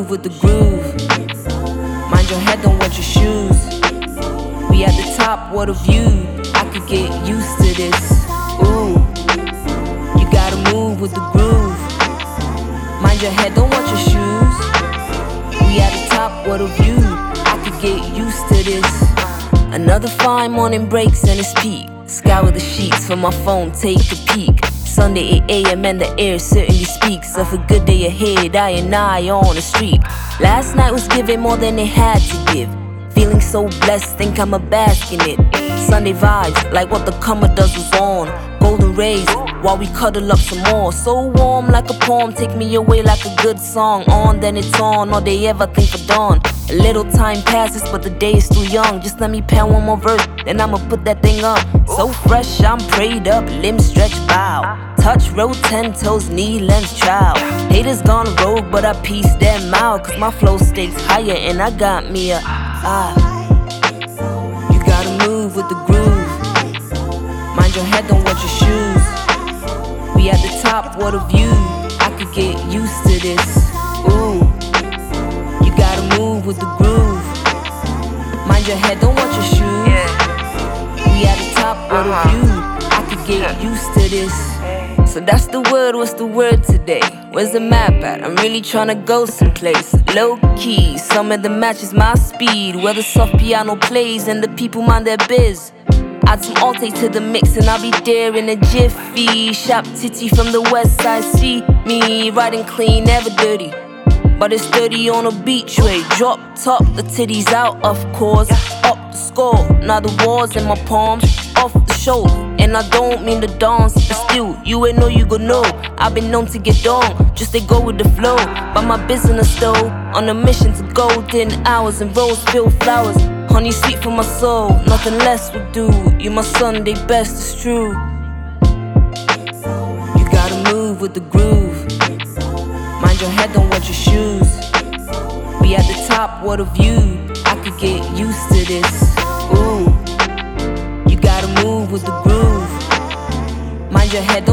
move with the groove. Mind your head, don't watch your shoes. We at the top, what a view. I could get used to this. Ooh, you gotta move with the groove. Mind your head, don't watch your shoes. We at the top, what a view. I could get used to this. Another fine morning breaks and it's peak. Scour the sheets for my phone, take a peek. Sunday 8 a.m. and the air certainly speaks of a good day ahead, I and I on the street. Last night was giving more than it had to give. Feeling so blessed, think I'ma bask in it. Sunday vibes, like what the Commodores was on. Golden rays, while we cuddle up some more. So warm like a poem, take me away like a good song. On, then it's on, all they ever think for dawn. A little time passes, but the day is still young. Just let me pen one more verse, then I'ma put that thing up. So fresh, I'm prayed up, limbs stretched, bow. Touch, roll 10 toes, knee length, child. Haters gone rogue, but I piece them out. Cause my flow stays higher and I got me a You gotta move with the groove. Mind your head, don't watch your shoes. We at the top, what a view. I could get used to this. Ooh, you gotta move with the groove. Mind your head, don't watch your shoes. We at the top, what a view. I could get used to this. So that's the word, what's the word today? Where's the map at? I'm really tryna go someplace. Low key, some of the matches my speed. Where the soft piano plays and the people mind their biz. Add some Alte to the mix and I'll be there in a jiffy. Shop titty from the west side, see me riding clean, never dirty. But it's dirty on a beach way. Drop top, the titties out, of course. Up the score, now the war's in my palms. Off the shoulder, and I don't mean to dance. But still, you ain't know you gon' know. I've been known to get down, just to go with the flow. By my business though, on a mission to golden hours and rose-filled flowers. Honey sweet for my soul, nothing less would do. You my Sunday best, it's true. You gotta move with the groove. Mind your head, don't watch your shoes. We at the top, what a view. I could get used to this. Ooh, you gotta move with the groove. Mind your head,